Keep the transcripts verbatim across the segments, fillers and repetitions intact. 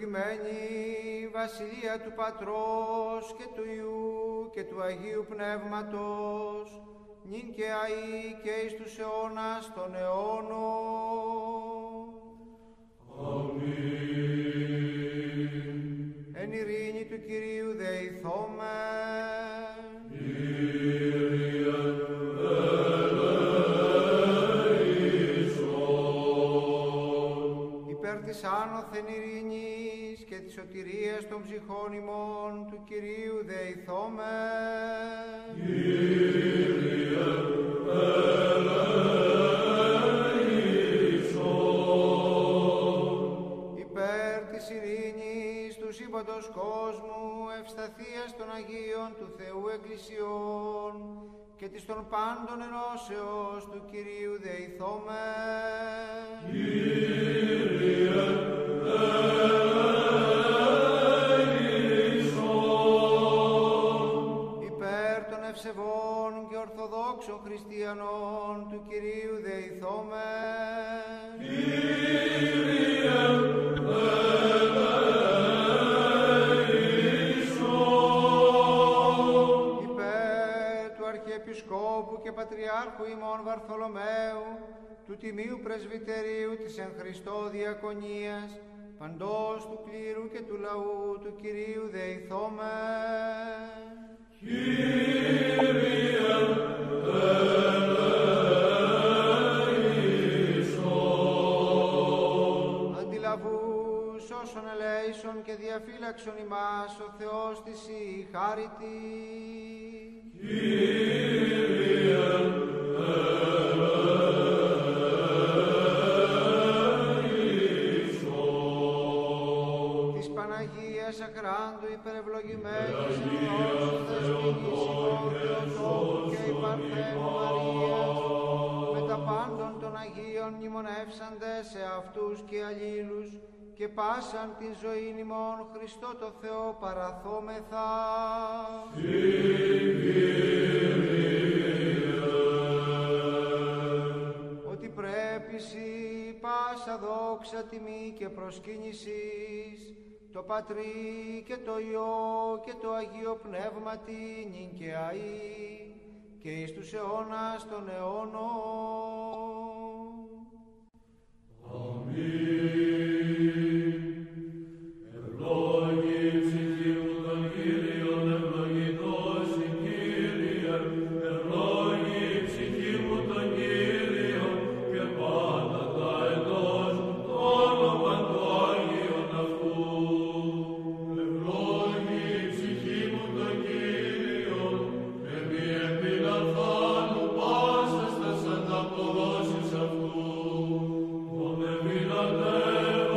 ευλογημένη Βασιλεία του Πατρός και του Υιού και του Αγίου Πνεύματος, νυν και αεί και εις τους αιώνας των αιώνων. Αμήν. Εν ειρήνη του Κυρίου δεηθόμεν. Κύριε ελέησον. Υπέρ της άνωθεν ειρήνης και της σωτηρίας των ψυχών ημών του Κυρίου δεηθόμεν. Κύριε ελέησον. Υπέρ της ειρήνης του σύμπαντος κόσμου, ευσταθίας των Αγίων του Θεού Εκκλησιών και της των πάντων ενώσεως του Κυρίου δεηθόμεν. Κύριε ελέησον. Υπέρ των ευσεβών και ορθοδόξων χριστιανών του Κυρίου δεηθόμεν. Κύριε ελέησον. Υπέρ του Αρχιεπισκόπου και Πατριάρχου ημών Βαρθολομαίου, του Τιμίου Πρεσβυτερίου της εν Χριστώ Διακονίας, παντός του κλήρου και του λαού του Κυρίου δεηθόμεν. Κύριε ελέησον. Αντιλαβούς όσων ελέησον και διαφύλαξον ημάς ο Θεός της η χάριτη. Κύριε ελέησον. Της Παναγίας Ακράντου υπερευλογημένης ενός δεσποινής ημών Θεοτόκου και η Παρθένου Μαρίας, με τα πάντων των Αγίων μνημονεύσαντες σε αυτούς και αλλήλους και πάσαν την ζωήν ημών Χριστό το Θεό παραθόμεθα. Ότι πρέπει σοι πάσα δόξα τιμή και προσκύνησης το Πατρί και το Υιό και το Αγίο Πνεύματι νυν και αεί και εις τους αιώνας των αιώνων. Αμήν. Ευλόγη η ψυχή μου τον Κύριον, ευλογητός η Κύριε. Ευλόγη η ψυχή μου τον Κύριον και πάντα τα εντός το όνομα του Άγιον αυτού. Ευλόγη η ψυχή μου τον Κύριον και μη επιλαθάνου πάσας τας ανταποδόσεις αυτού. Ον εμεινατεύω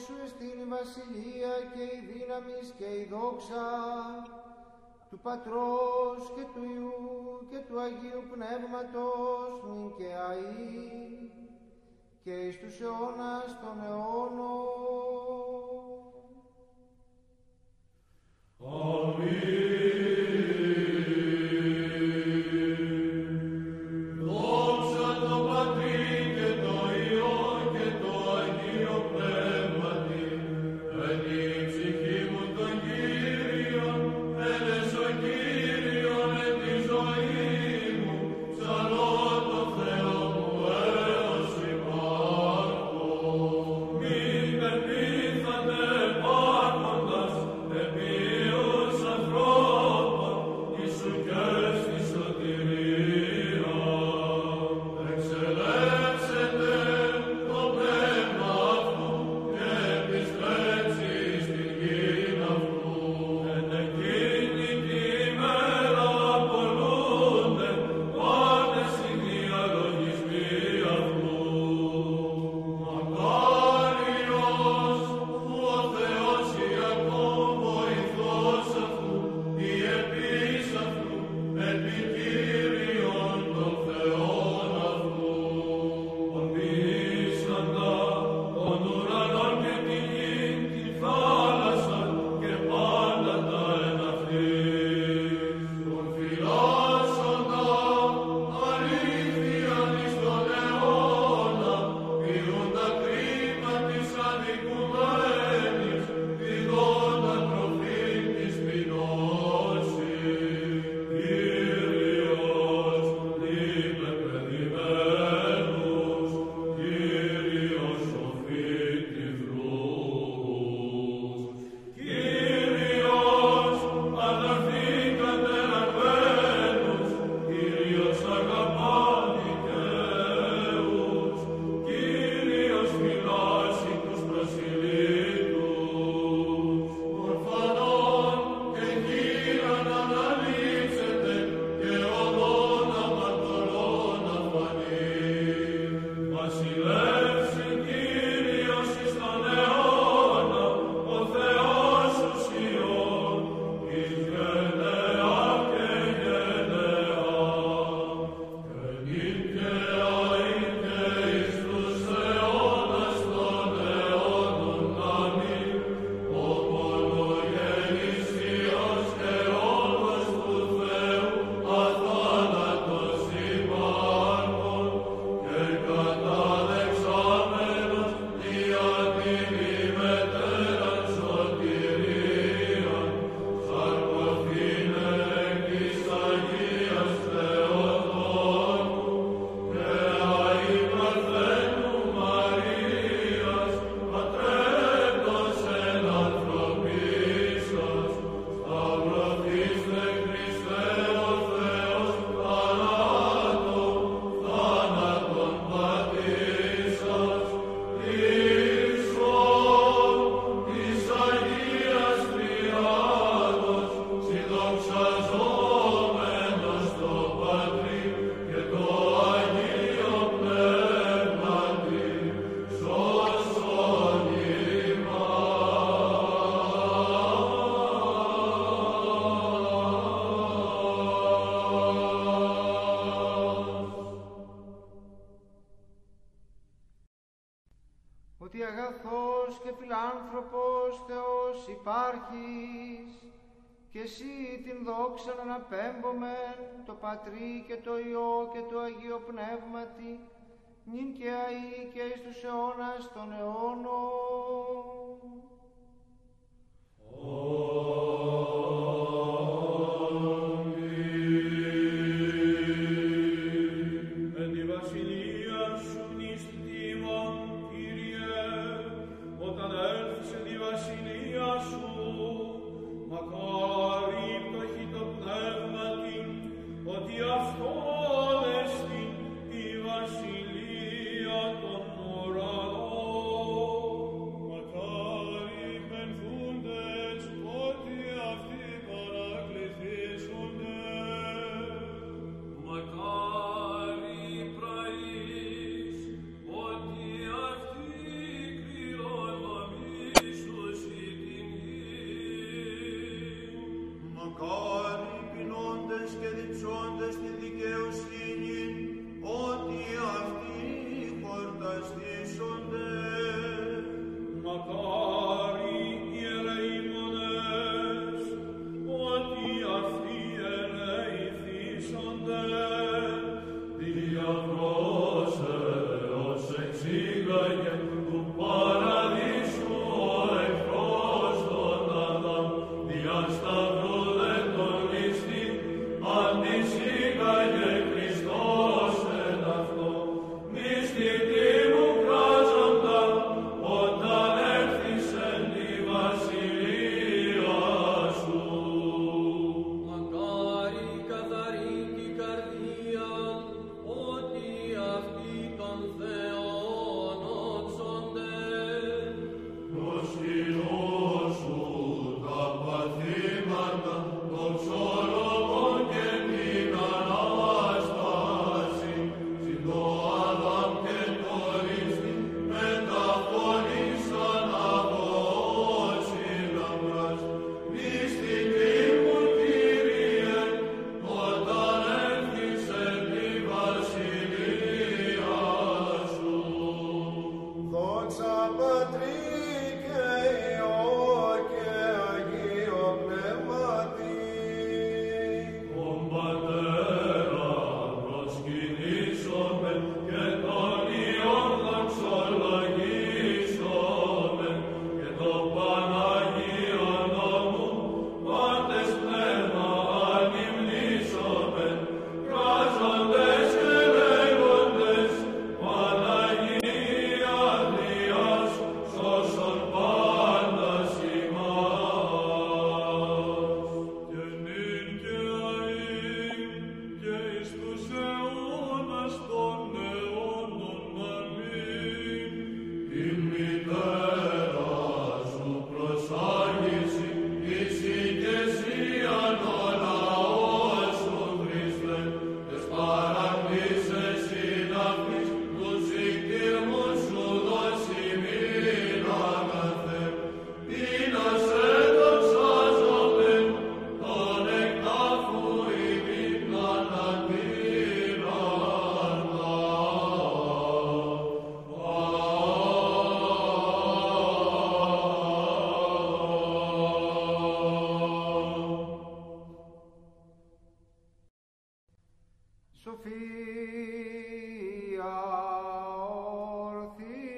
σου εστίν η βασιλεία και η δύναμις και η δόξα του Πατρός και του Υιού και του Αγίου Πνεύματος νυν και αεί και εις τους αιώνας των αιώνων. Αμήν. ότι αγαθός και φιλάνθρωπος Θεός υπάρχεις, και εσύ την δόξα να αναπέμπομεν το Πατρί και το Υιό και το Αγίο Πνεύματι, νυν και αεί και εις τους αιώνας των αιώνων. Μακάρι πενθούντες ότι μακάρι πεινώντες και διψώντες τη δικαιοσύνη, ότι αυτοί χορταστήσονται. Μακάρι ιερεήμονες, ότι αυτοί ελεηθήσονται. Διαβρώσεως εξήγαγε του παραδείσου ο εχθρός των Αδάμ, δια σταυρού δε τον λύστη, αντισήγαγε Χριστός εν αυτό. Μυστητή μου κράζοντα, όταν έρθεις εν τη βασιλεία σου. Μακάρι καθαρή την καρδία, ότι αυτοί των Θεών όψονται. Προσκυνώ σου τα παθήματα, των ψωρών και την Ανάσταση, συν το Αδάμ και το λύστη, μεταφωνήσαν από όσοι λαμπράς. Μυστική μου Κύριε, όταν έρθεις εν τη βασιλεία σου. Δόξα Πατρί και Υιό και Αγίο Πνεύματι. Τον Πατέρα προσκυνήσομεν και τον Υιόν δοξολογήσομεν και το Παναγίον νόμου πάντες πνεύμα ανυμνήσομεν, κράζοντες και λέγοντες Παναγία Θείας σώσον πάντας ημάς. Και νυν και αΐ και εις τους αιώνας των αιώνων. Αμήν. Την μητέρα σου προσάγηση, εις ηκεσίαν ο λαός σου Χριστέ, τες παρακτήσεις συναυθείς, τους οικήρμους σου δοσιμήν αγαθέ. Πείνα σε δοξάζομεν, τον εκτάφου ημίν ανατείναρτα. Σοφία ορθή.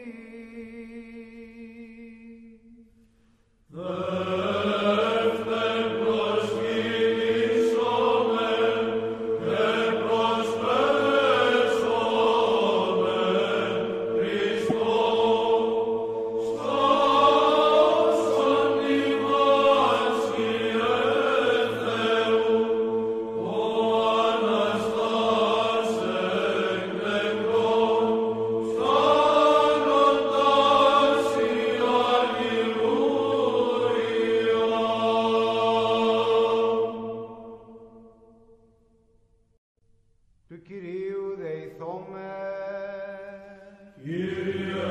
Δεύτερ προσκυνήσομεν και προσπέσομεν Χριστό, στάσον ημάς Κύριε Θεού, ο Αναστάς εκ νεκρών, στάνοντας η αλληλούια. Του Κυρίου δεηθώμε. Κύριε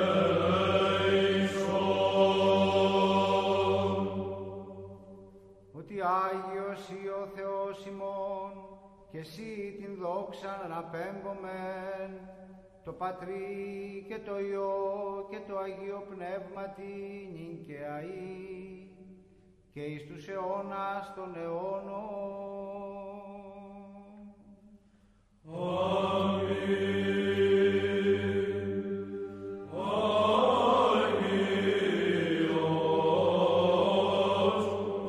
ελέησον. Ότι Άγιος ή ο Θεός ημών και εσύ την δόξα αναπέμπομεν, το Πατρί και το Υιό και το Αγίο Πνεύματι νυν και αΐ και εις τους αιώνας των αιώνων. Αμήν. Άγιος ο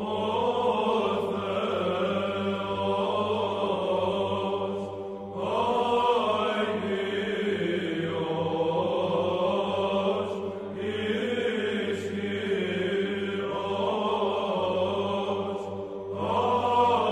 Θεός, Άγιος, ισχυρός,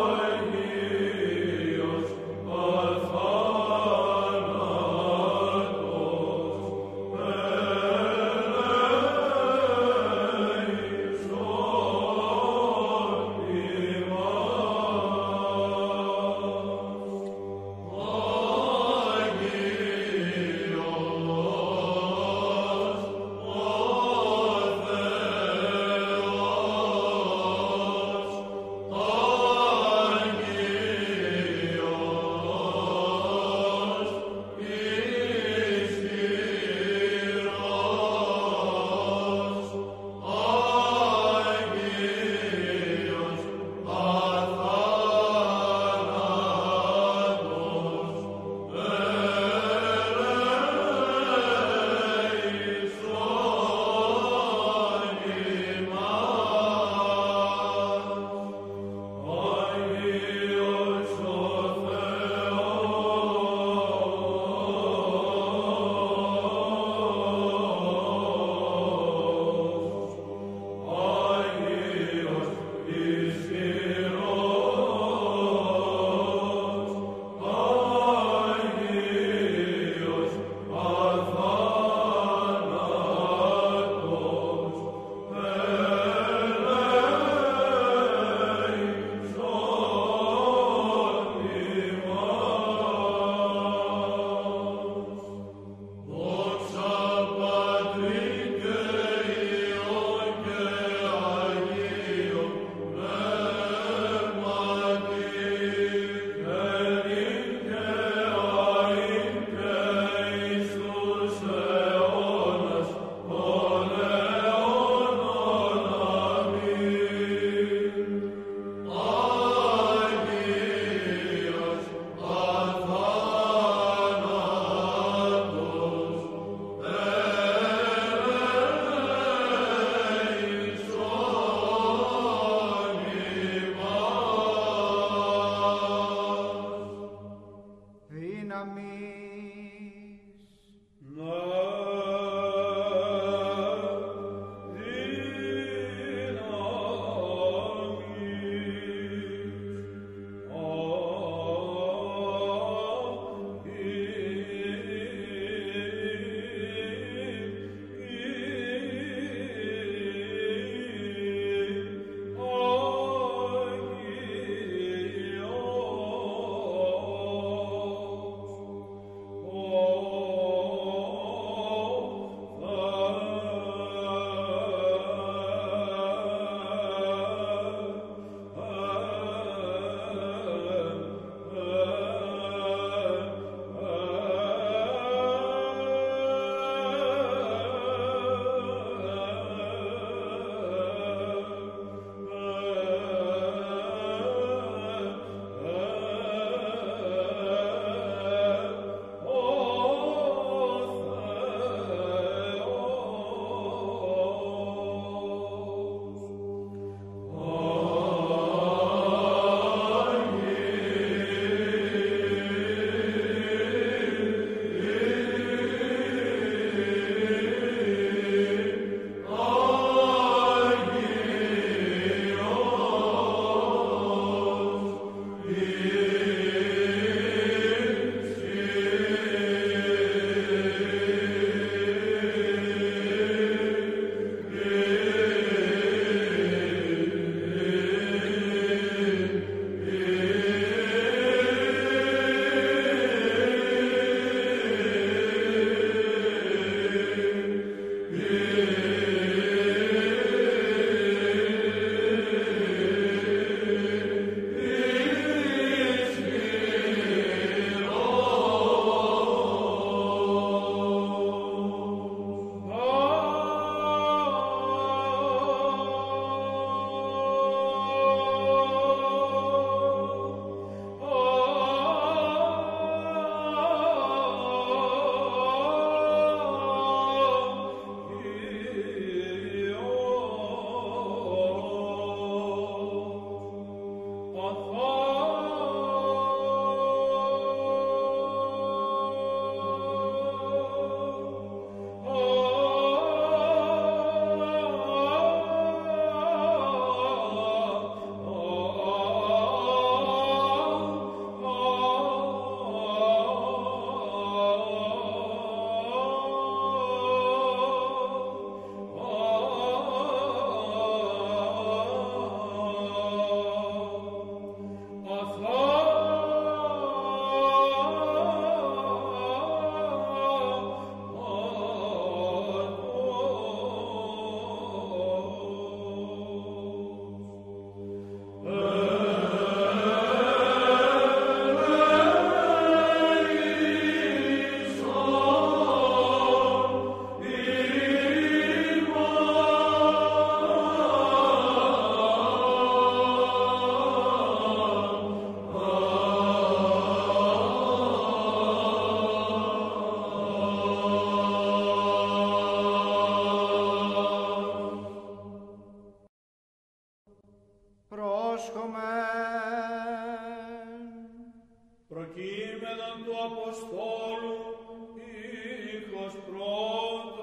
Αποστόλου ήχος πρώτος.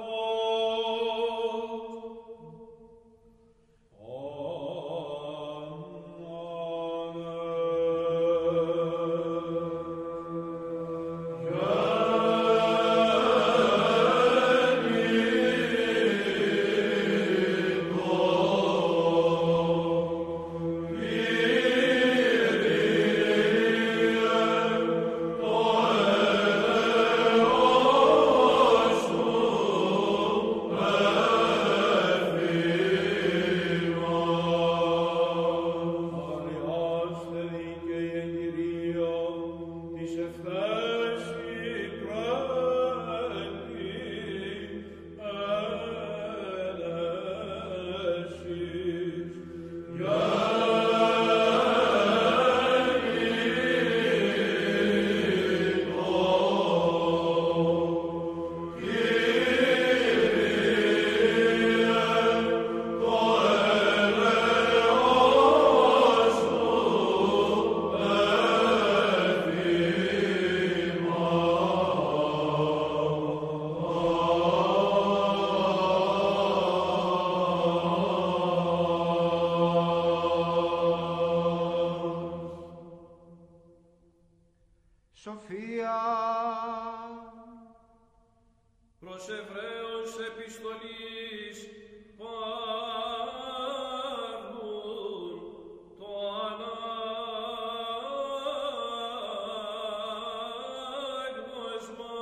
Σοφία. Προς Εβραίους επιστολής Παύλου το ανάγνωσμα.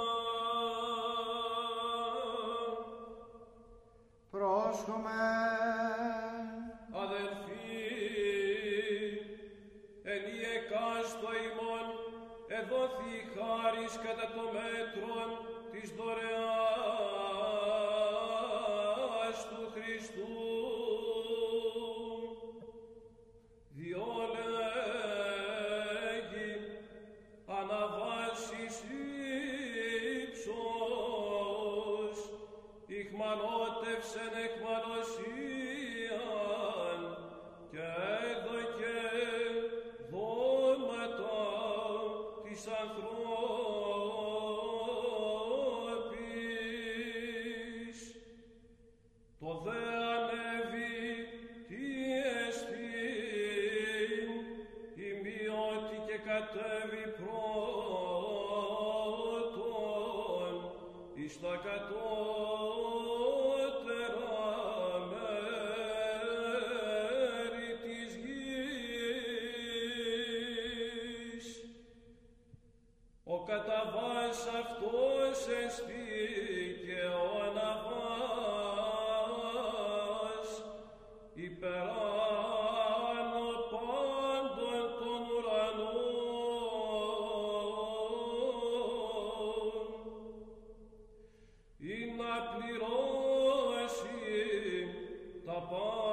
Πρόσχομεν. Αδελφοί, εν η εκάστο ημών εδόθη η χάρις κατά το μέτρον της δωρεάς του Χριστού. Διό λέγει αναβάσεις ύψος, ηχμαλώτευσεν εκμαλωσίαν και έδωκε δώματα της ανθρώπης. Το δε ανέβη τι εστίν, ημιότι και κατέβη πρώτον εις τα κατώτερα μέρη της γης. Ο καταβάς αυτός εστί και ο αναβάς υπεράνω πάντων των ουρανών, ή να πληρώσει τα πάντα.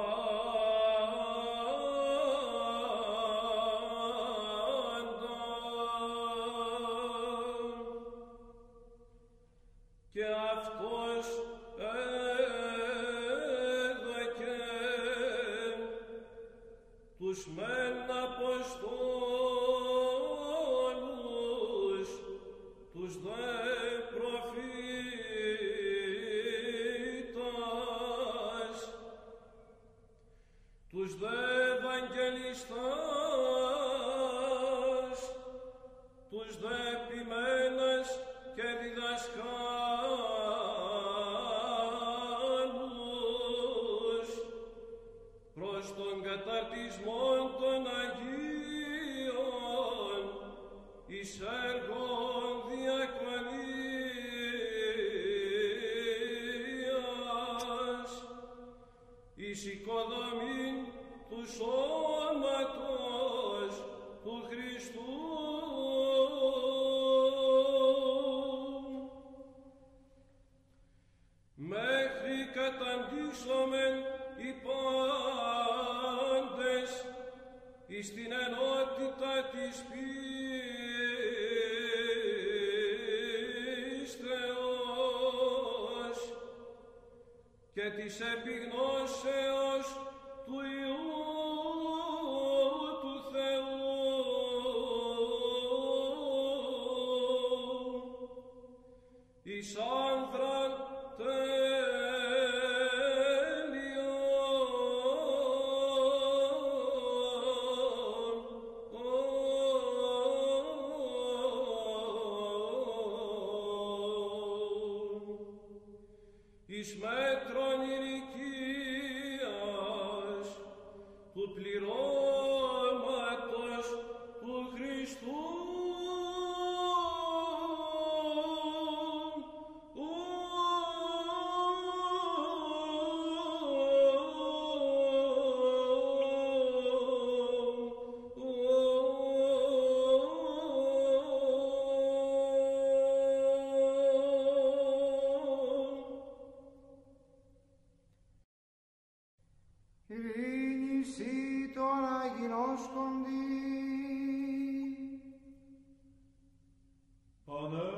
Και αυτός έδωκε τους μεν Αποστόλους, τους δε προφήτας, τους δε Ευαγγελιστάς, τους δε ποιμένας και διδασκάλους προς τον καταρτισμό των Αγίων εις έργων διακονίας, εις οικοδομήν του σώματος του Χριστού. Μέχρι καταντήσομεν οι πάντες εις την ενότητα της πίστεως και της επιγνώσεως του Υιού του Θεού, εις άνθραν εις μέτρον ηλικίας του πληρώματος του Χριστού. Ειρήνη σοι των αγινώσκοντι. Ανέ,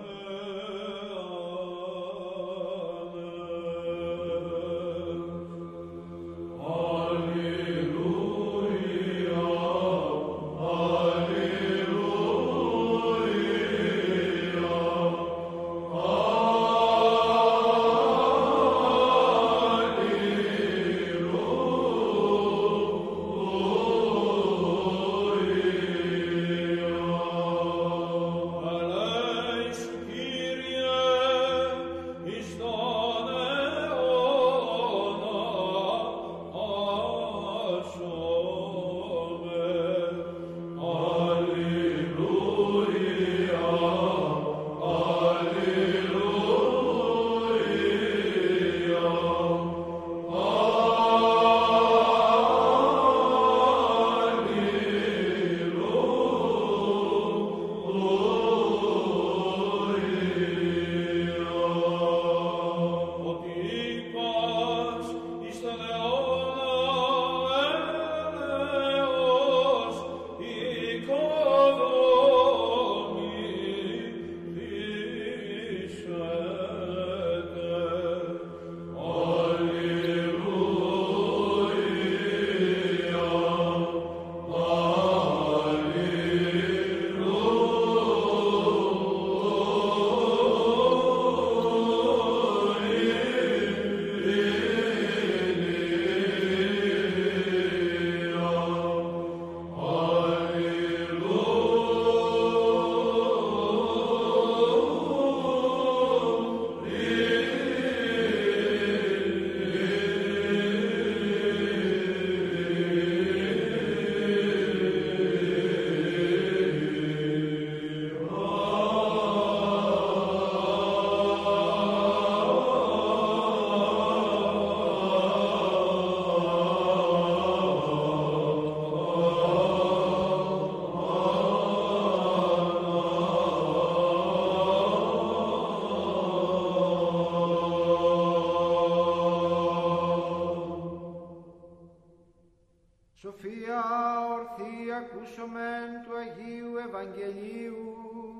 Σοφία ορθή ακούσομεν του Αγίου Ευαγγελίου,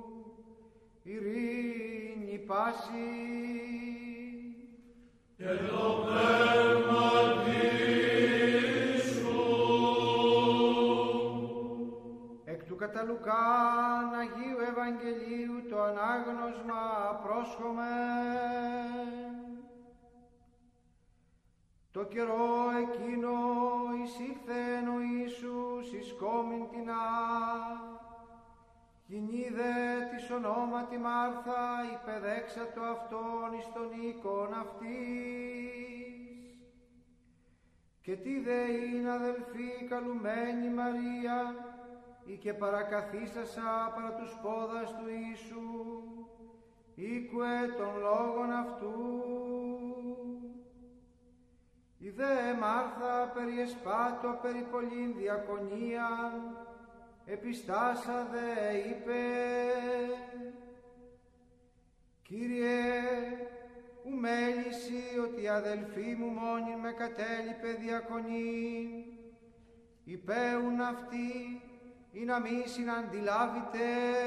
ειρήνη πάση. Και το πνεύμα σου. Εκ του κατά Λουκάν Αγίου Ευαγγελίου το ανάγνωσμα πρόσχομεν. Το καιρό εκείνο εισήλθεν ο Ιησούς εις κόμην τινά, γυνήδε της ονόματι Μάρθα υπεδέξατο αυτόν εις τον οίκον αυτής. Και τι δε είναι αδελφή καλουμένη Μαρία, ή και παρακαθίσασα παρά τους πόδας του Ιησού, ήκουε των λόγων αυτού. Η δε Μάρθα περιεσπάτω περί πολλήν διακονίαν, επιστάσα δε είπε, Κύριε, ου μέλησι ότι η αδελφή μου μόνη με κατέλειπε διακονήν, υπέουν αυτοί ή να μη συναντιλάβητε.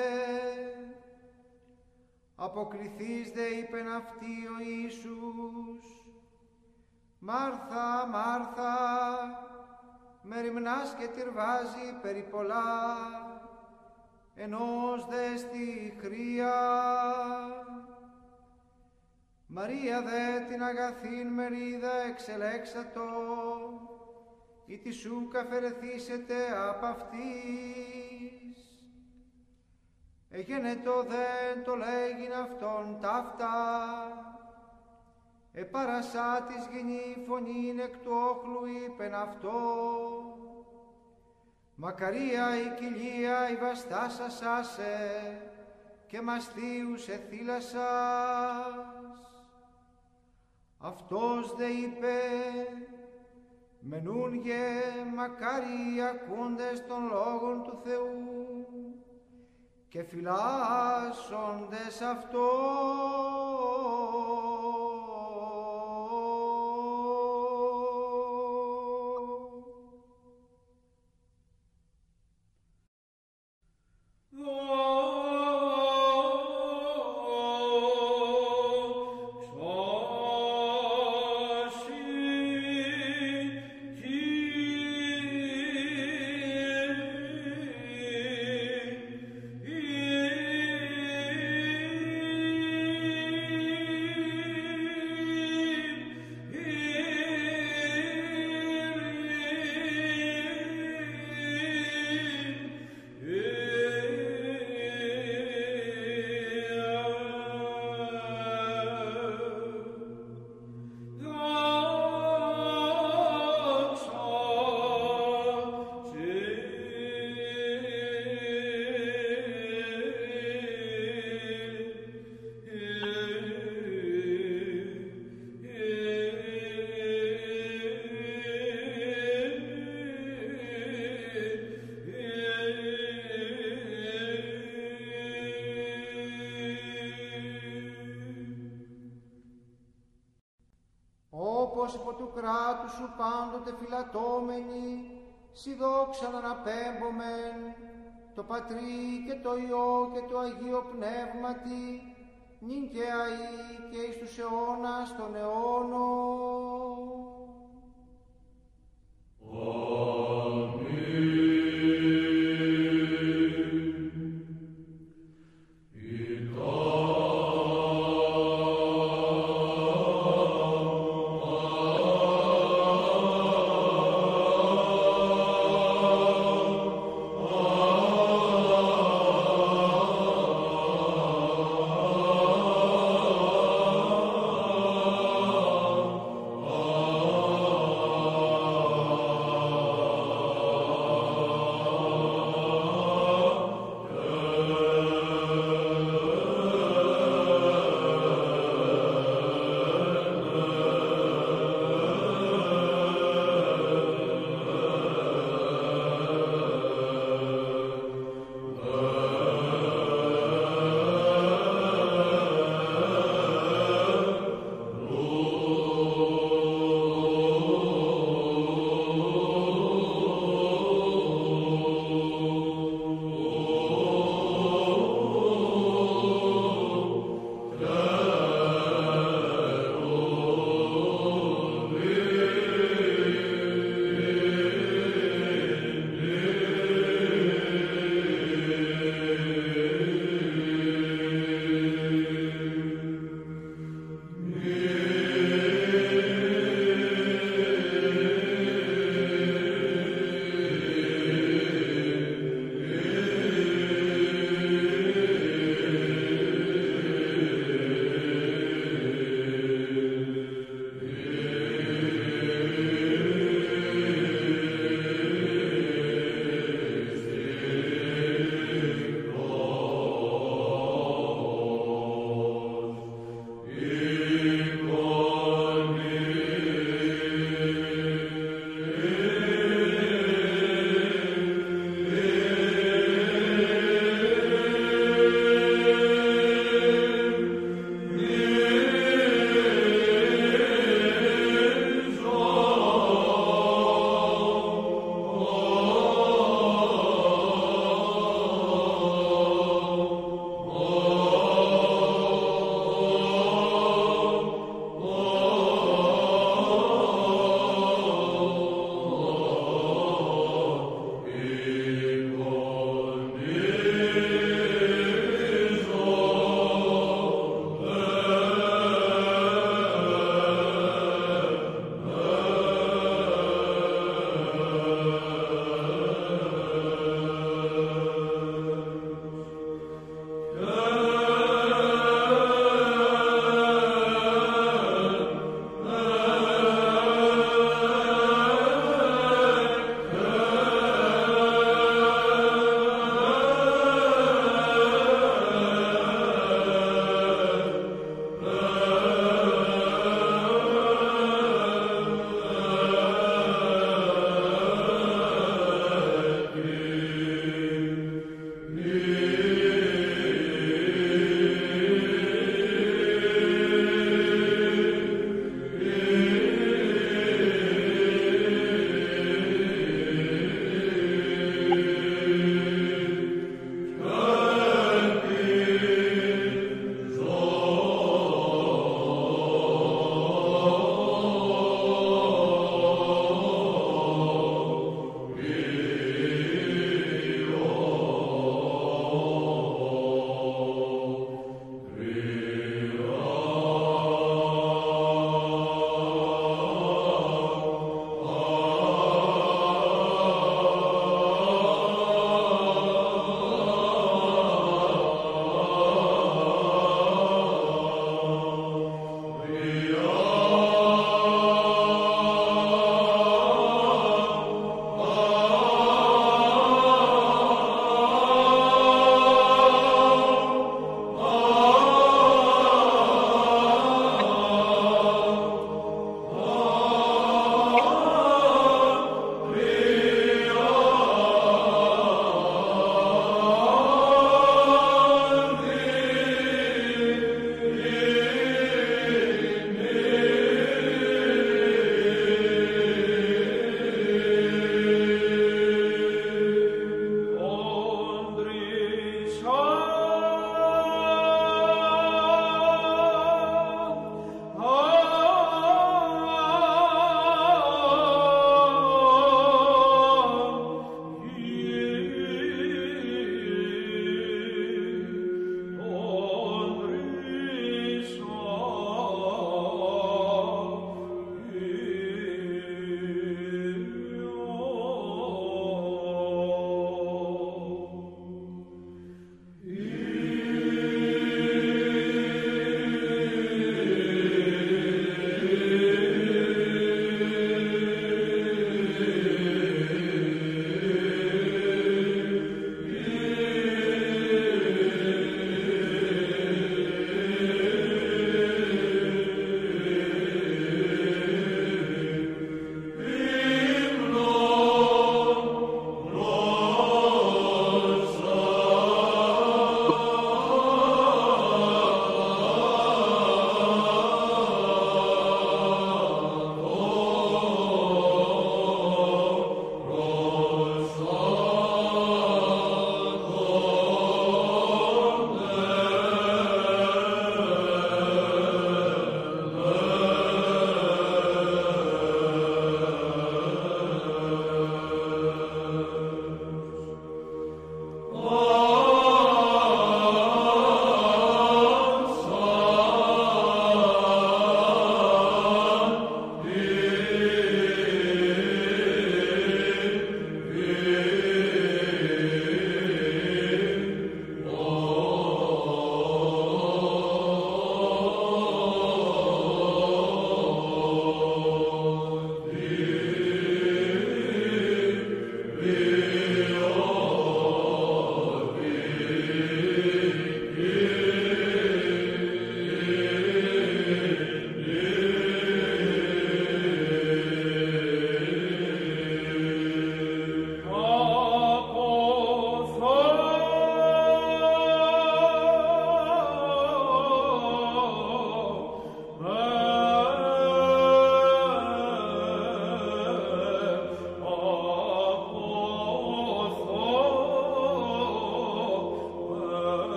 Αποκριθείς δε είπεν αυτή ο Ιησούς, Μάρθα, Μάρθα, μεριμνάς και τυρβάζει περί πολλά, ενός δε στη χρία. Μαρία δε την αγαθήν μερίδα εξελέξατο, ή τη σου καφερεθήσετε απ' αυτής. Εγένετο δε το λέγειν αυτόν ταύτα, επαρασά της γενή φωνήν εκ του όχλου είπεν αυτό. Μακαρία η κοιλία η βαστάσας άσε, και μαστίους εθύλασας. Αυτός δε είπε, μενούνγε μακάρι ακούντες των λόγων του Θεού και φυλάσσοντες αυτό. Όπως υπό του κράτους σου πάντοτε φυλατώμενοι, σοι δόξαν αναπέμπομεν, το Πατρί και το Υιό και το Αγίο Πνεύματι, νυν και αεί και εις τους αιώνας των αιώνων. Amen.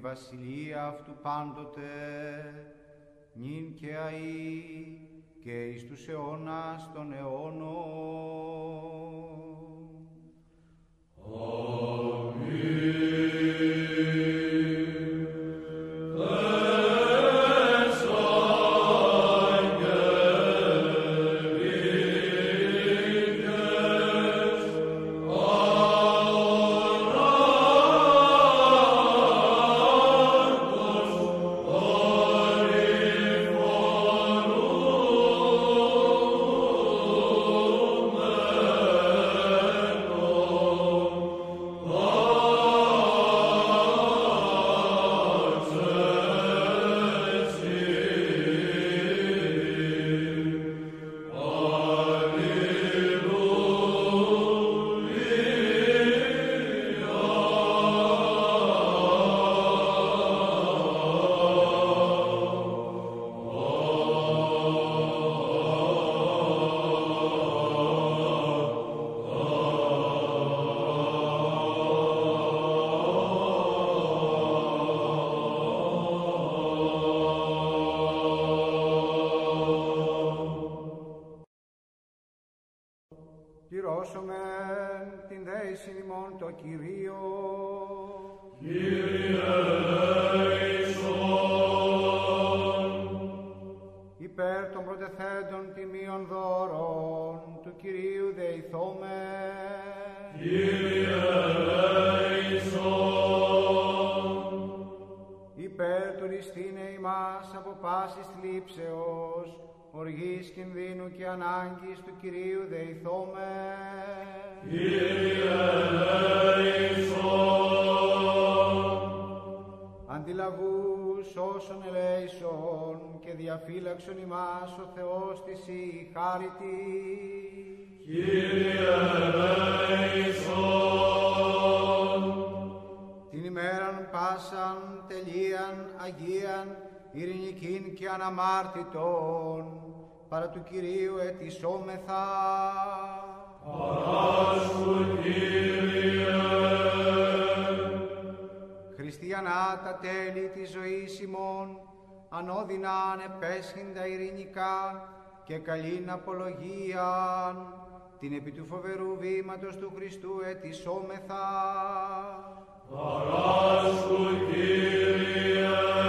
βασιλεία αυτού πάντοτε, νυν και αεί και εις τους αιώνας των αιώνων. Πληρώσομεν την δέησιν ημών το Κυρίο. Κύριε ελέησον. Υπέρ των προτεθέντων τιμίων δώρων του Κυρίου δεηθόμεν. Κύριε ελέησον. Υπέρ του ληστήνε ημάς από πάσης θλίψεως, οργής κινδύνου και ανάγκης του Κυρίου δεηθόμεν. Κύριε ελέησον. Αντιλαβούς όσων ελέησον και διαφύλαξον ημάς ο Θεός της η χάριτη. Κύριε ελέησον. Την ημέραν πάσαν τελείαν αγίαν ειρηνικήν και αναμάρτητον παρά του Κυρίου ετισόμεθα. Παράσου, Κύριε. Χριστιανά τα τέλη της ζωής ημών, ανώδυναν επέσχυντα ειρηνικά και καλήν απολογίαν, την επί του φοβερού βήματος του Χριστού ετισόμεθα. Παράσου, Κύριε.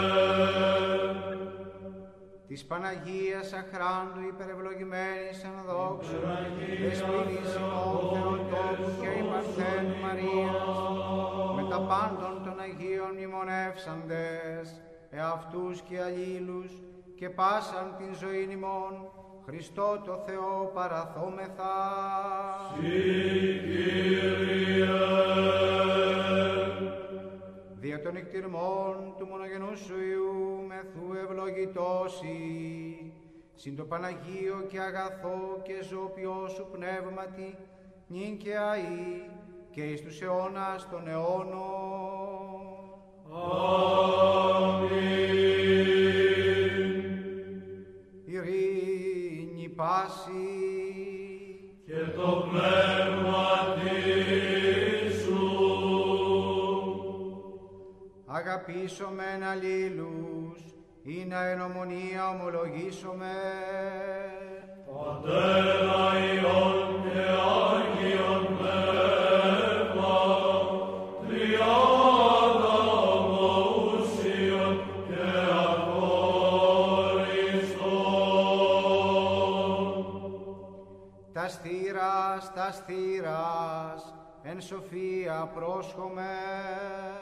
Της Παναγίας αχράντου υπερευλογημένης εν δόξου, δεσποινής ημών Θεοτόκου και η Παρθένου Μαρίας, με τα πάντων των Αγίων μνημονεύσαντες, εαυτούς και αλλήλους, και πάσαν την ζωήν ημών, Χριστό το Θεό παραθόμεθα. Συ, Κύριε. Δια των εκτιρμών του μονογενούς σου Υιού μεθού ευλογητώσει, συν το Παναγίο και αγαθό και ζώπιό σου πνεύματι, νυν και αεί και εις τους αιώνας των αιώνων. Αμήν. Ειρήνη πάση Και το πνεύμα σου. αγαπήσομεν αλλήλους, ή να εν ομονία ομολογήσομεν. Πατέρα Υιόν και Άγιον Πνεύμα, τριάδα ομοούσιον και αχώριστον. Τα στήρας, τα στήρας, εν σοφία πρόσχομεν.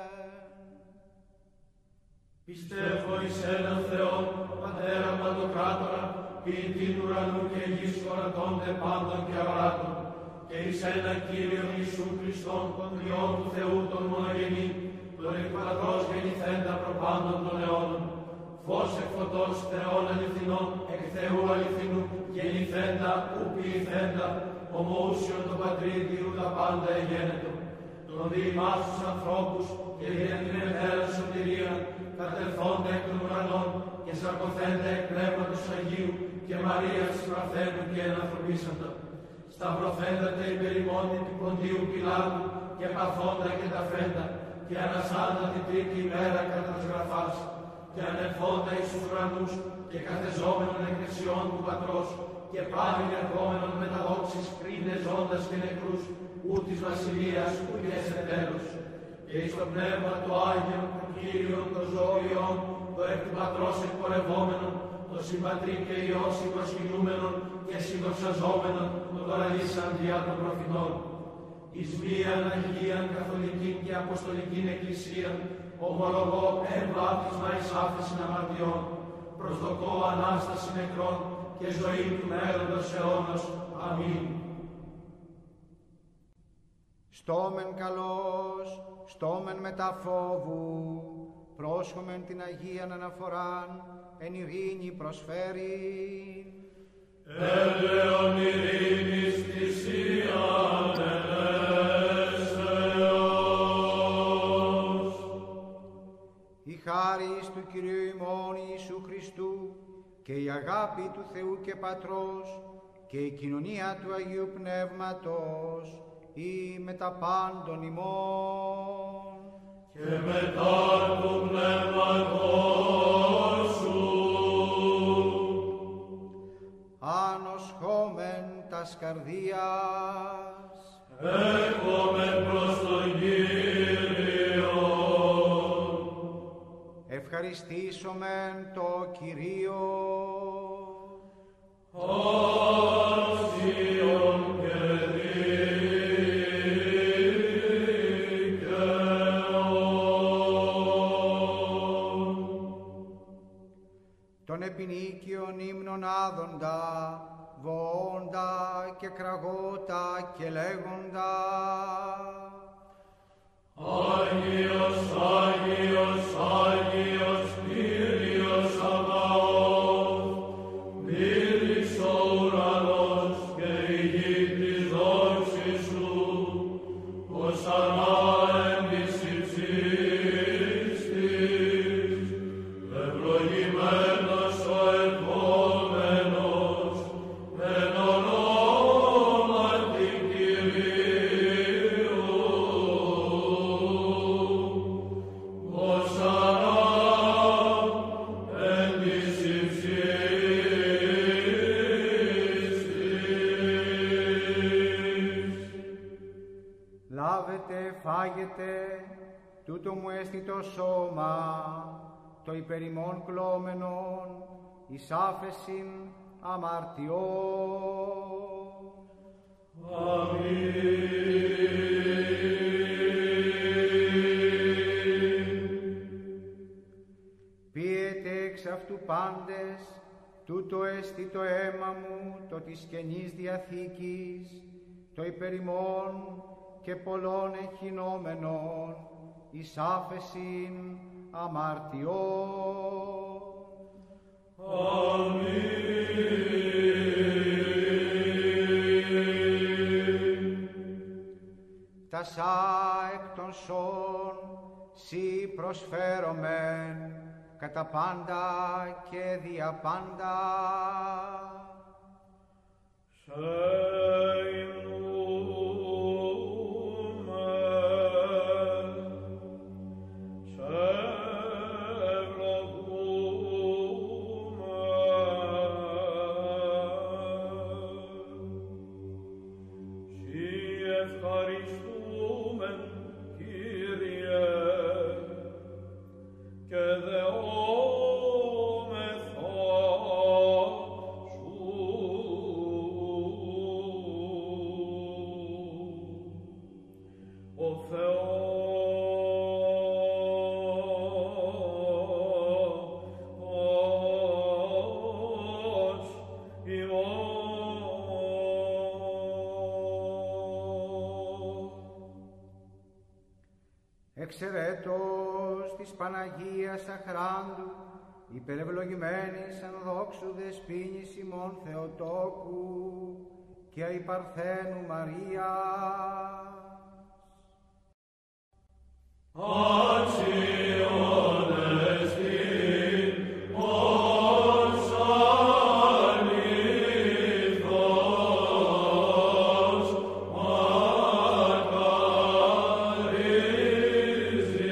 Πιστεύω εις έναν Θεόν, Πατέρα Παντοκράτορα, ποιητήν ουρανού και γης ορατώνται πάντων και αοράτων, και εις έναν Κύριον Ιησού Χριστόν, τον Υιόν του Θεού τον μονογενή, τον εκ Πατρός γεννηθέντα προπάντων των αιώνων, φως εκ φωτός Θεών αληθινών, εκ Θεού αληθινού, γεννηθέντα, ου ποιηθέντα, ομοούσιον τον Πατρί Κύριου τα πάντα εγένετο, τον διημάς τους ανθρώπους και για την ελευθέρα σωτηρία, κατελθόντα εκ των ουρανών και σαρκωθέντα εκ πνεύματος Αγίου και Μαρίας της Παρθένου και ενανθρωπίσαντα. Σταυρωθέντα τα υπερημόνη του Ποντίου Πιλάτου και παθόντα και τα φρέντα και ανασάντα την τρίτη ημέρα κατά της γραφάς, και ανεφώντα εις τους ουρανούς και καθεζόμενον εκ δεξιών του Πατρός, και πάλι ερχόμενον με τα δόξης κρίνε ζώντας και νεκρούς, ου της βασιλείας που γέσαι τέλος. Και εις το πνεύμα το Άγιον, το Κύριον, το ζώιον, το εκ του Πατρός εκπορευόμενον, το συμπατρί και Υιός προσκυνούμενον και συνδοξαζόμενον, το παραλύσαν διά των προφητών. Εις μίαν Αγίαν Καθολικήν και Αποστολικήν Εκκλησίαν, ομολογώ εν βάπτισμα εις άφεσιν αμαρτιών, προσδοκώ Ανάσταση νεκρών και ζωή του μέλλοντος αιώνος. Αμήν. Στόμεν καλός, στόμεν μετά φόβου, πρόσχομεν την Αγίαν αναφοράν, εν ειρήνη προσφέρει. Έλεον ειρήνης θυσίαν ελέσεως. Η χάρις του Κυρίου ημών Ιησού Χριστού και η αγάπη του Θεού και Πατρός και η κοινωνία του Αγίου Πνεύματος ή με τα πάντων ημών και μετά του Πνεύματος σου. Ανοσχόμεν τας καρδίας, έρχομεν προς τον Κύριο. Ευχαριστήσομεν το Κυρίο. Άξιον και δίκαιον. Τον επινίκιον ύμνον άδοντα, βοώντα και κραγώτα και λέγοντα. Άγιος, Άγιος, Άγιος, Κύριος Σαβαώθ, μίλης ο ουρανός και η γη της δόξης σου, οσανά εν της υψίστης, ευλογημένος ο ερχόμενος, εν ονόματι Κυρίου. Λάβετε, φάγετε, τούτο μου έστι το σώμα, το υπερημών κλώμενον, εις άφεσιν αμαρτιών. Πίετε εξ αυτού πάντες, τούτο έστι το αίμα μου, το της Καινής Διαθήκης, το υπερημών και πολλών εχεινόμενων, εις άφεσιν αμαρτιών. Αμήν. Τασά εκ των σών σοι προσφέρομεν, κατά πάντα και δια πάντα. Σε Εξαιρέτως της Παναγίας Αχράντου, υπερευλογημένης αν δόξου δεσποίνης ημών Θεοτόκου και η Παρθένου Μαρίας. Άξιον εστί ως αληθώς μακαρίζεις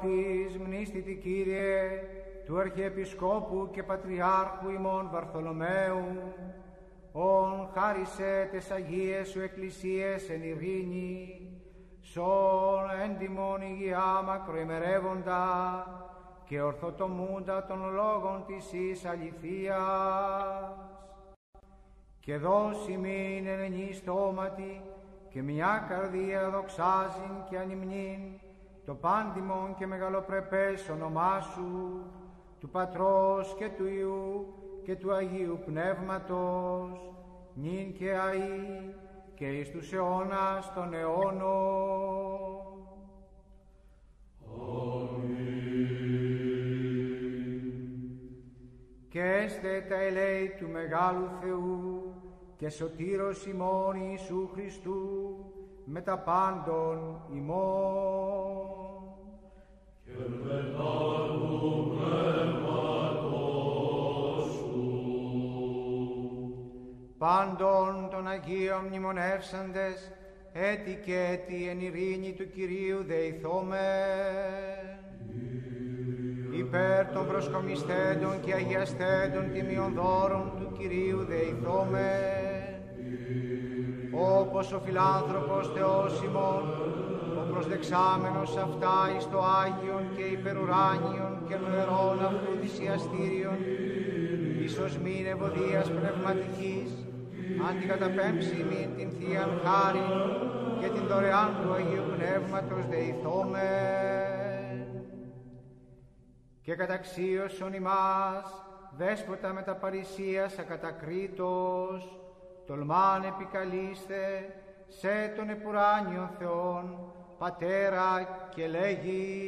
της μνήστητη Κύριε, του Αρχιεπισκόπου και Πατριάρχου ημών Βαρθολομαίου, ον χάρισε τες Αγίες σου Εκκλησίες εν ειρήνη, σον έντιμον υγειά μακροημερεύοντα και ορθοτομούντα των λόγων της εις αληθείας. Και δώσει μην εν ενή στόματι και μια καρδία δοξάζειν και ανυμνήν το πάντιμον και μεγαλοπρεπές όνομά σου, του Πατρός και του Υιού και του Αγίου Πνεύματος, νυν και αεί και εις τους αιώνας των αιώνων. Και έστε τα ελέη του Μεγάλου Θεού και σωτήρος ημών Ιησού Χριστού με τα πάντων ημών. Και μετά του πνεύματος σου. Πάντων των Αγίων μνημονεύσαντες, έτη και έτη εν ειρήνη του Κυρίου δεηθόμεν. Υπέρ των προσκομιστέντων και αγιαστέντων τιμιών δώρων του Κυρίου δεηθόμεν. Όπως ο φιλάνθρωπος Θεός ημών, ο προσδεξάμενος αυτά εις το Άγιον και υπερουράνιον και νοερών αυτού θυσιαστήριον, εις οσμήν ευωδίας πνευματικής, αντικαταπέμψει μην την Θείαν χάριν και την δωρεάν του Αγίου Πνεύματος δεηθόμεν. Και καταξίωσον ημάς, δέσποτα με τα παρησίας ακατακρίτως, τολμάν επικαλείστε σε τον επουράνιον Θεόν, Πατέρα και λέγει.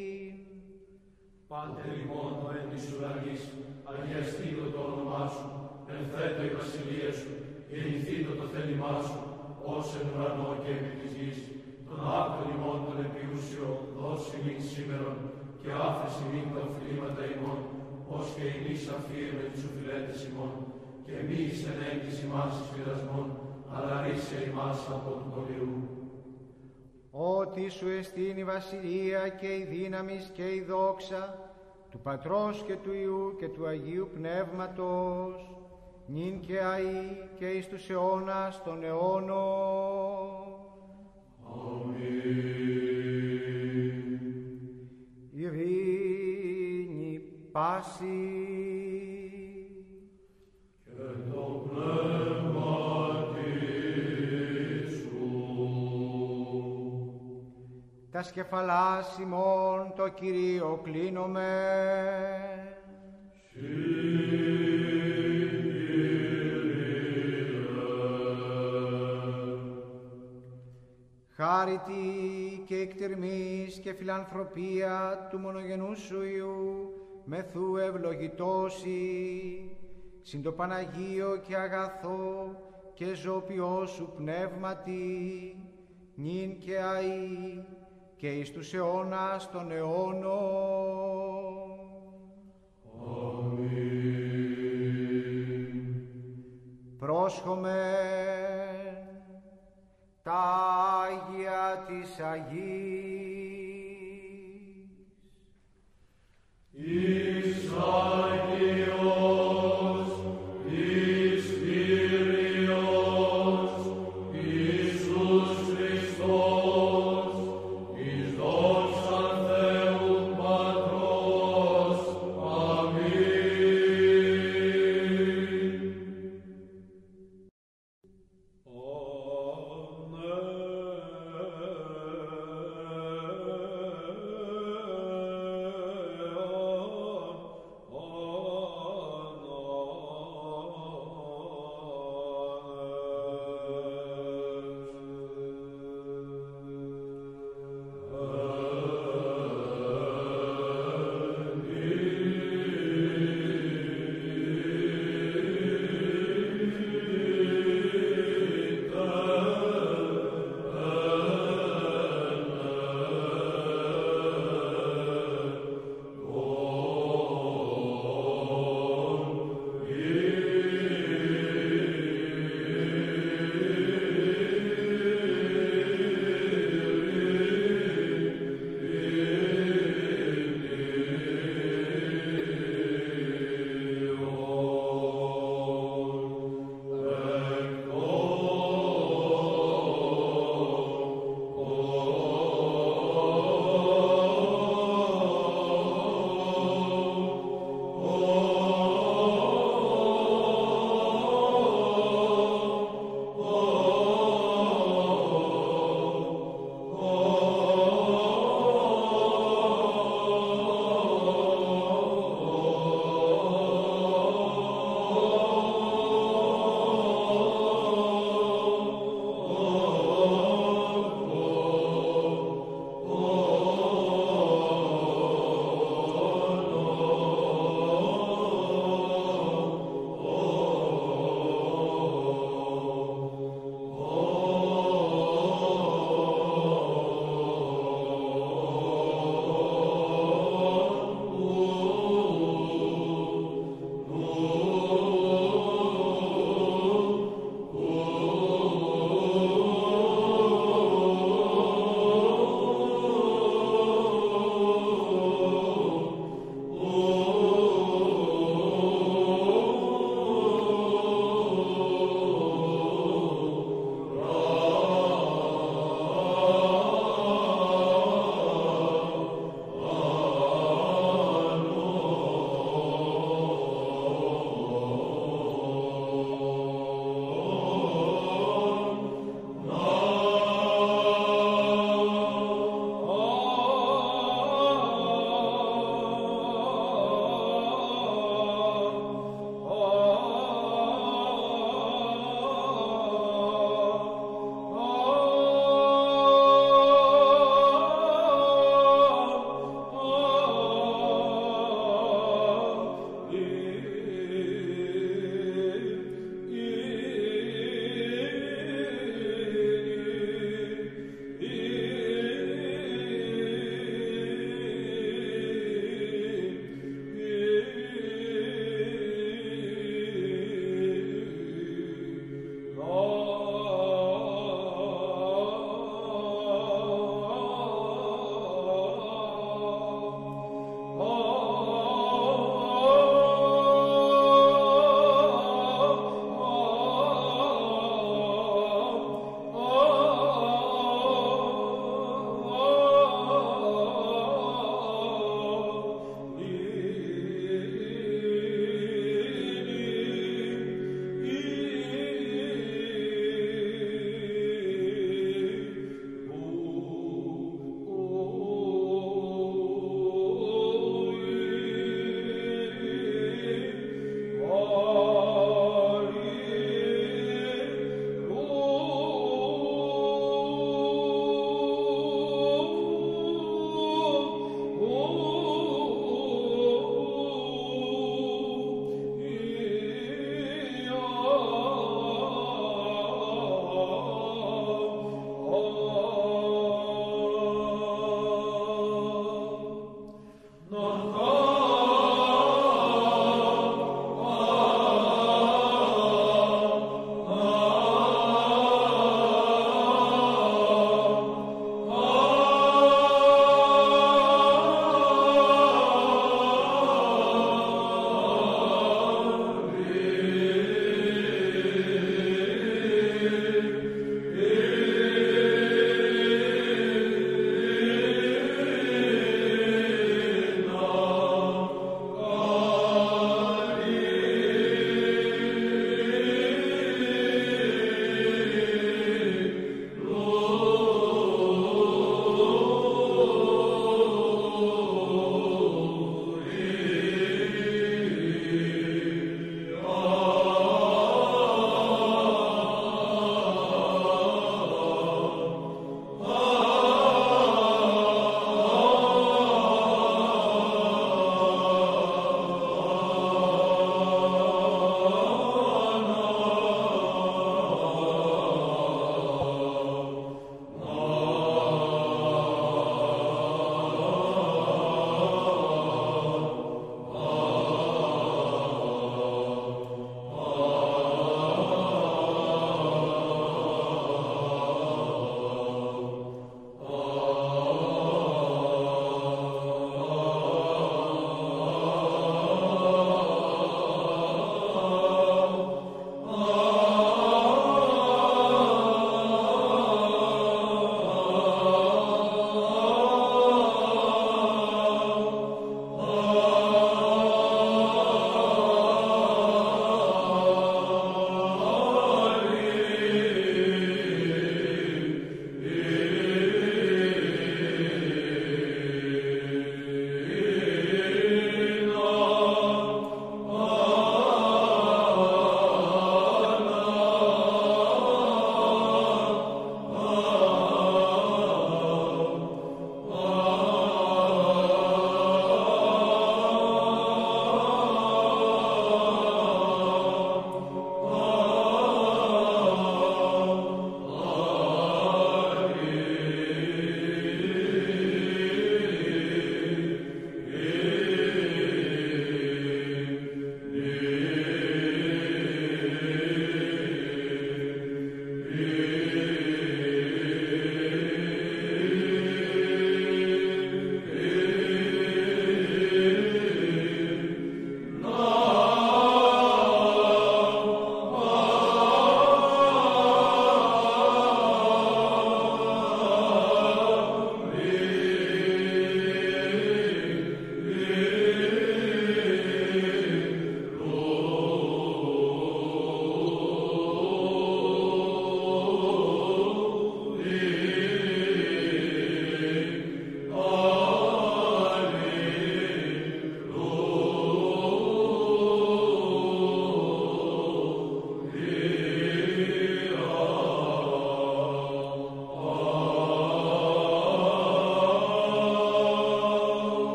Πάντε ημών ο εν της ουρανής, αγιαστήτω το όνομά σου, ενθέτω η βασιλεία σου, γεννηθήτω το θέλημά σου, ως εν ουρανό και επί της γης. Τον άπτον ημών τον επιούσιο, δώσει μην σήμερον, και άφεση μην τα οφειλήματα ημών, ως και ημείς αφήρμε τους οφειλέτες ημών, και μη εις εν έγκυς ημάς εις πειρασμών, αλλά ρίσε ημάς από του κολιού. Ότι σου εστίν η βασιλεία και η δύναμις και η δόξα του Πατρός και του Υιού και του Αγίου Πνεύματος, νυν και αεί και εις τους αιώνας των αιώνων. Αμήν. Ειρήνη πάση. Και το πνεύμα σου. Τα σκεφαλάς ημών το Κυρίο κλείνομε. Χάρητη και εκτερμής και φιλανθρωπία του μονογενούς σου Υιού μεθού ευλογητώσει, συν το Παναγίο και αγαθό και ζωοποιό σου πνεύματι, νυν και αεί και εις τους αιώνας των αιώνων. Αμήν. Πρόσχομεν τα Άγια της Αγίας. Εις Άγιος, εις Κύριος, Ιησούς Χριστός, εις δόξαν Θεού Πατρός. Αμήν. Amen.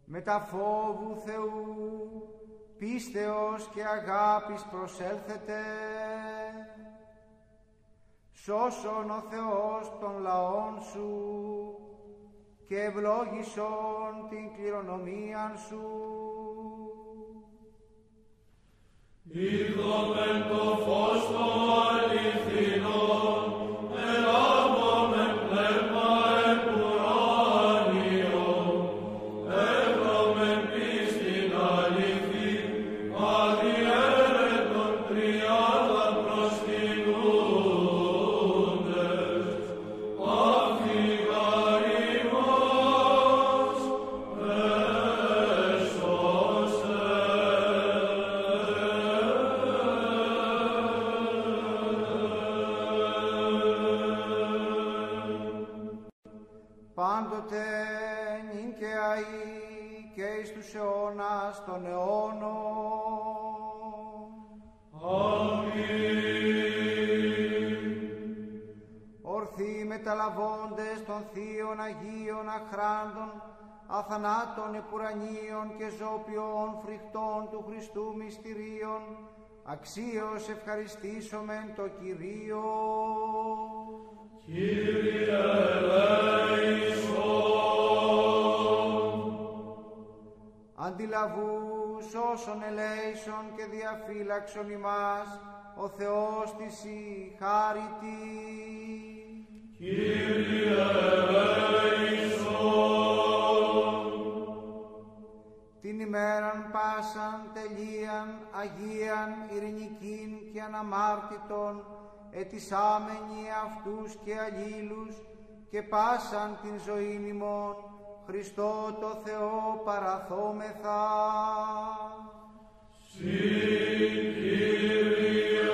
με τα φόβου Θεού, πίστεως και αγάπης προσέλθετε. Σώσον ο Θεός των λαών σου και ευλόγησον την κληρονομίαν σου. Είδομεν το φως το αληθινόν, ελάβομεν πνεύμα επουράνιον, έβρομεν πίστην αληθή, αδιέρετον τριάδα προσκυνούντες, αφηγαρή μας έσωσε. Πάντοτε νυν και αεί και εις τους αιώνας των αιώνων. Αμήν. Ορθοί μεταλαβώντες των θείων Αγίων αχράντων, αθανάτων επουρανίων και ζώπιων φρικτών του Χριστού μυστηρίων, αξίως ευχαριστήσομεν το Κυρίο. Κύριε ελέησον. Αντιλαβούς όσων ελέησον και διαφύλαξον ημάς, ο Θεός της η χάρητη. Κύριε ελέησον. Την ημέραν πάσαν τελείαν, αγίαν, ειρηνικήν και αναμάρτητον, ετισάμενοι αυτούς και αλλήλους και πάσαν την ζωήν ημών, Χριστό το Θεό παραθόμεθα. Συ Κύριε.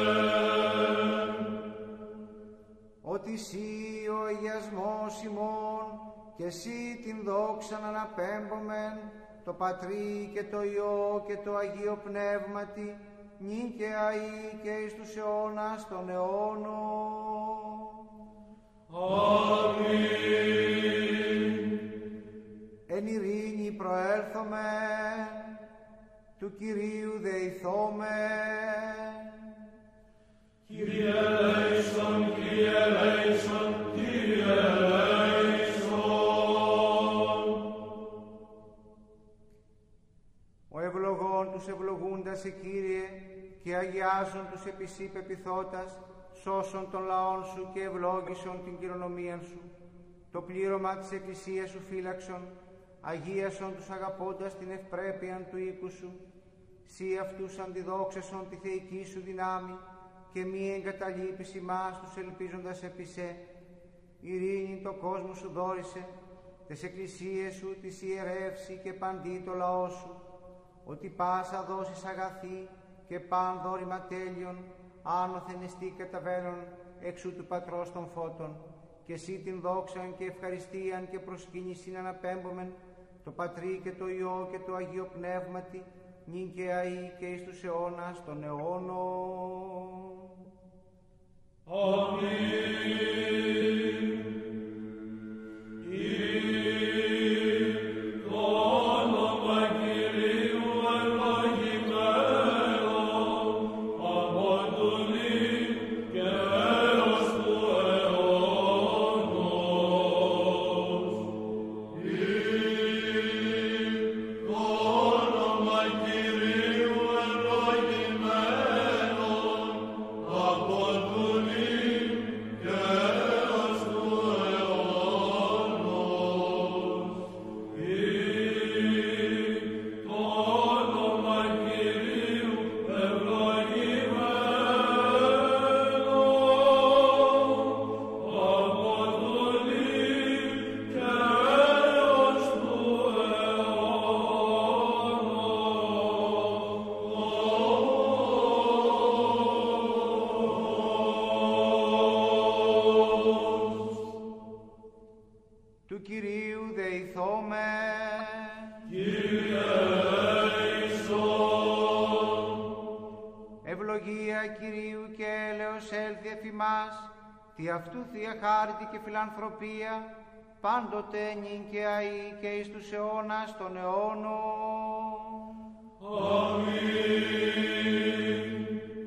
Ότι Συ ο αγιασμός ημών και Συ την δόξαν αναπέμπομεν, το Πατρί και το Υιό και το Αγίο Πνεύματι, νυν και αεί και εις τους αιώνας των αιώνων. Αμήν. Εν ειρήνη προέλθομεν, του Κυρίου δεηθόμεν. Κύριε ελέησον, Κύριε ελέησον, Κύριε ελέησον. Ο ευλογών τους ευλογούντας σε Κύριε, και αγιάζουν τους επί Συ πεποιθώτας, σώσον των λαών σου και ευλόγησον την κληρονομίαν σου. Το πλήρωμα της Εκκλησίας σου φύλαξον, αγίασον τους αγαπώντας την ευπρέπειαν του οίκου σου. Συ αυτούς αντιδόξασον τη θεϊκή σου δυνάμει και μη εγκαταλείπεις ημάς τους ελπίζοντας επί σε. Ειρήνη το κόσμο σου δόρισε, τες εκκλησίες σου της ιερεύσει και παντί το λαό σου, ότι πάσα δώσεις αγαθή και παν δόρημα τέλειων, άνωθεν εστί καταβαίνον εξού του Πατρός των φώτων, και Συ την δόξαν και ευχαριστίαν και προσκύνησιν αναπέμπομεν, το Πατρί και το Υιό και το Αγίο Πνεύματι, νυν και αεί και εις τους αιώνας των αιώνων. Αμήν. Του Κυρίου δεηθόμεν. Κύριε ελέησον. Ευλογία Κυρίου και έλεος έλθει εφ' ημάς, τι αυτού Θεία χάρητη και φιλανθρωπία, πάντοτε νυν και αεί και εις τους αιώνας των αιώνων. Αμήν.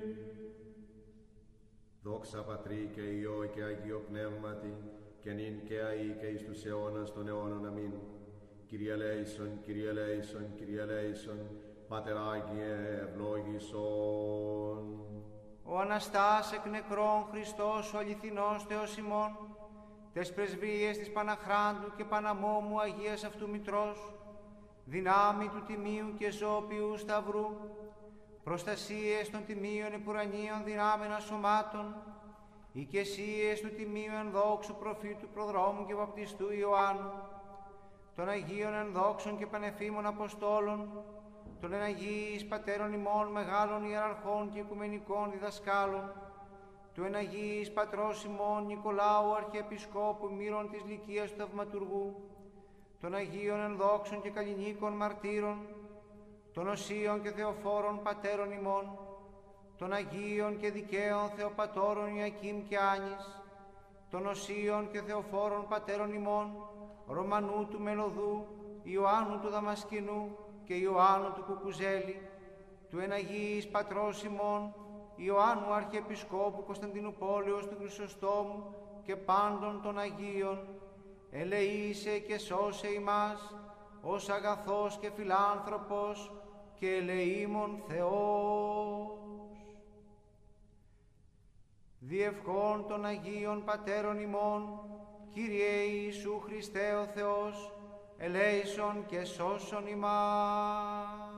Δόξα Πατρί και Υιό και Αγίο Πνεύματι, και νυν και αεί και εις τους αιώνας των αιώνων. Αμήν. Κύριε ελέησον, Κύριε ελέησον, Κύριε ελέησον, Πάτερ Άγιε ευλόγησον. Ο Αναστάς εκ νεκρών Χριστός ο αληθινός Θεός ημών, τες πρεσβείες της Παναχράντου και Παναμόμου Αγίας αυτού Μητρός, δυνάμει του Τιμίου και Ζώπιου Σταυρού, προστασίες των Τιμίων επουρανίων δυνάμενα σωμάτων, οικεσίες του Τιμίου ενδόξου προφήτου προδρόμου και βαπτιστού Ιωάννου, των Αγίων ενδόξων και πανεφήμων Αποστόλων, των εναγίης πατέρων ημών μεγάλων ιεραρχών και οικουμενικών διδασκάλων, του εναγίης πατρός ημών Νικολάου Αρχιεπισκόπου Μύρων της Λυκίας του Θαυματουργού, των Αγίων ενδόξων και καλλινίκων μαρτύρων, των οσίων και θεοφόρων πατέρων ημών, των Αγίων και δικαίων Θεοπατώρων Ιακήμ και Άνης, των οσίων και θεοφόρων πατέρων ημών, Ρωμανού του Μελωδού, Ιωάννου του Δαμασκηνού και Ιωάννου του Κουκουζέλη, του εναγίης πατρός ημών, Ιωάννου Αρχιεπισκόπου Κωνσταντινουπόλεως του Χρυσοστόμου και πάντων των Αγίων, ελεήσε και σώσε ημάς, ως αγαθός και φιλάνθρωπος και ελεήμων Θεός. Διευχών των Αγίων Πατέρων ημών, Κύριε Ιησού Χριστέ ο Θεός, ελέησον και σώσον ημάς.